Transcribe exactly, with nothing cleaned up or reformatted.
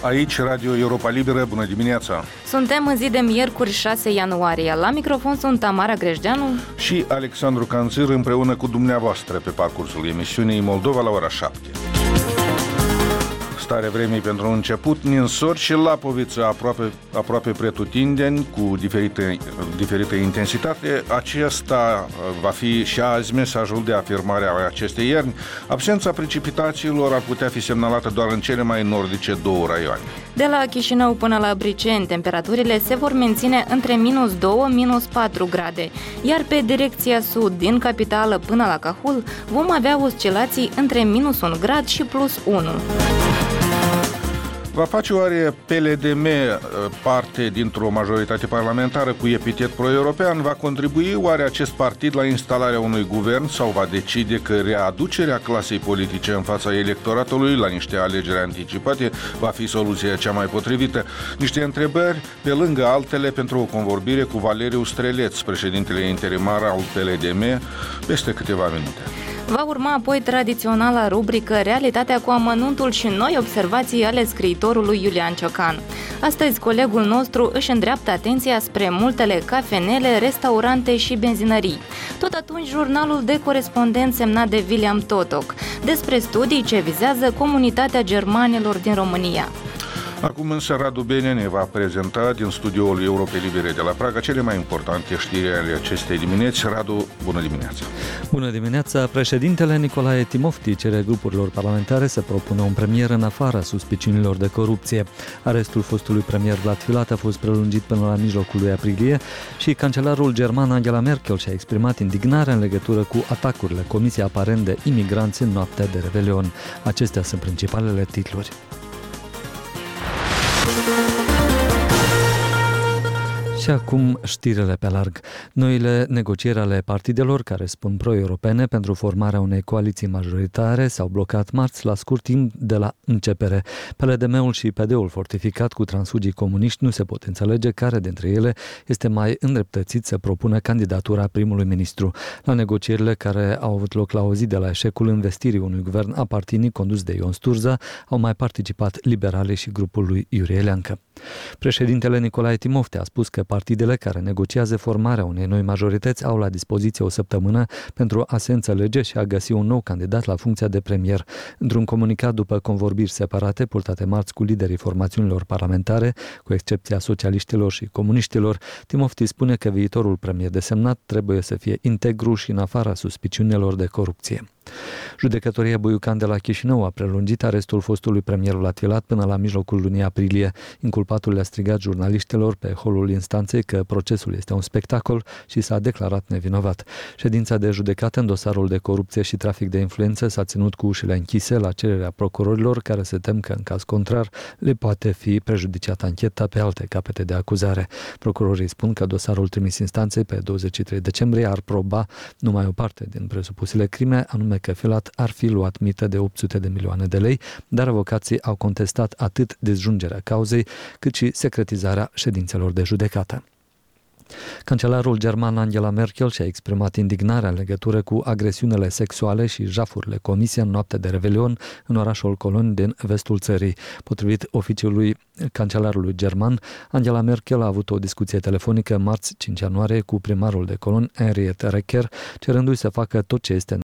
Aici, Radio Europa Liberă, bună dimineața! Suntem în zi de miercuri șase ianuarie. La microfon sunt Tamara Grejdeanu și Alexandru Canțir împreună cu dumneavoastră pe parcursul emisiunii Moldova la ora șapte. Starea vremii pentru început, Ninsori și Lapoviță aproape, aproape pretutindeni, cu diferite, diferite intensitate. Acesta va fi și azi mesajul de afirmare a acestei ierni. Absența precipitațiilor ar putea fi semnalată doar în cele mai nordice două raioane. De la Chișinău până la Briceni, temperaturile se vor menține între minus doi - minus patru grade, iar pe direcția sud, din capitală până la Cahul, vom avea oscilații între minus un grad și plus unu. Va face oare P L D M parte dintr-o majoritate parlamentară cu epitet pro-european? Va contribui oare acest partid la instalarea unui guvern sau va decide că readucerea clasei politice în fața electoratului la niște alegeri anticipate va fi soluția cea mai potrivită? Niște întrebări pe lângă altele pentru o convorbire cu Valeriu Streleț, președintele interimar al P L D M, peste câteva minute. Va urma apoi tradiționala rubrică Realitatea cu amănuntul și noi observații ale scriitorului Iulian Ciocan. Astăzi, colegul nostru își îndreaptă atenția spre multele cafenele, restaurante și benzinării. Tot atunci, jurnalul de corespondent semnat de William Totoc, despre studii ce vizează comunitatea germanilor din România. Acum însă Radu Benea ne va prezenta din studioul Europei Libere de la Praga cele mai importante știri ale acestei dimineți. Radu, bună dimineața! Bună dimineața! Președintele Nicolae Timofti cere grupurilor parlamentare să propună un premier în afara suspiciunilor de corupție. Arestul fostului premier Vlad Filat a fost prelungit până la mijlocul lui aprilie și cancelarul german Angela Merkel și-a exprimat indignarea în legătură cu atacurile comise aparent de imigranți în noaptea de Revelion. Acestea sunt principalele titluri. Și acum știrile pe larg. Noile negocieri ale partidelor care spun pro-europene pentru formarea unei coaliții majoritare s-au blocat marți la scurt timp de la începere. P L D M-ul și P D-ul fortificat cu transfugii comuniști nu se pot înțelege care dintre ele este mai îndreptățit să propună candidatura primului ministru. La negocierile care au avut loc la o zi de la eșecul investirii unui guvern apartinic condus de Ion Sturza au mai participat liberalii și grupul lui Iurie Leancă. Președintele Nicolae Timofti a spus că partidele care negociază formarea unei noi majorități au la dispoziție o săptămână pentru a se înțelege și a găsi un nou candidat la funcția de premier. Într-un comunicat după convorbiri separate purtate marți cu liderii formațiunilor parlamentare, cu excepția socialiștilor și comuniștilor, Timofti spune că viitorul premier desemnat trebuie să fie integru și în afara suspiciunilor de corupție. Judecătoria Buiucan de la Chișinău a prelungit arestul fostului premier Vlad Filat până la mijlocul lunii aprilie. Inculpatul le-a strigat jurnaliștilor pe holul instanței că procesul este un spectacol și s-a declarat nevinovat. Ședința de judecată în dosarul de corupție și trafic de influență s-a ținut cu ușile închise la cererea procurorilor, care se tem că în caz contrar le poate fi prejudiciată ancheta pe alte capete de acuzare. Procurorii spun că dosarul trimis instanței pe douăzeci și trei decembrie ar proba numai o parte din presupusele crime, anume că Filat ar fi luat mită de opt sute de milioane de lei, dar avocații au contestat atât dezjungerea cauzei, cât și secretizarea ședințelor de judecată. Cancelarul german Angela Merkel și-a exprimat indignarea în legătură cu agresiunile sexuale și jafurile comise în noaptea de Revelion în orașul Cologne din vestul țării. Potrivit oficiului cancelarului german, Angela Merkel a avut o discuție telefonică marți cinci ianuarie cu primarul de Cologne, Henriette Recker, cerându-i să facă tot ce este